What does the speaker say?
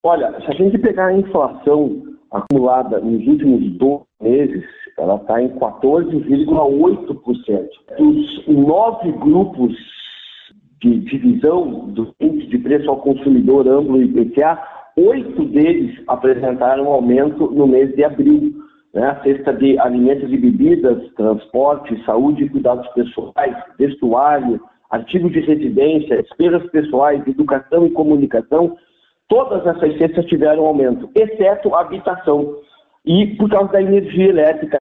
Olha, se a gente pegar a inflação acumulada nos últimos 12 meses, ela está em 14,8%. Dos 9 grupos de divisão do índice de preço ao consumidor amplo IPCA, 8 deles apresentaram aumento no mês de abril. A cesta de alimentos e bebidas, transporte, saúde e cuidados pessoais, vestuário, artigos de residência, despesas pessoais, educação e comunicação, todas essas cestas tiveram aumento, exceto a habitação. E por causa da energia elétrica,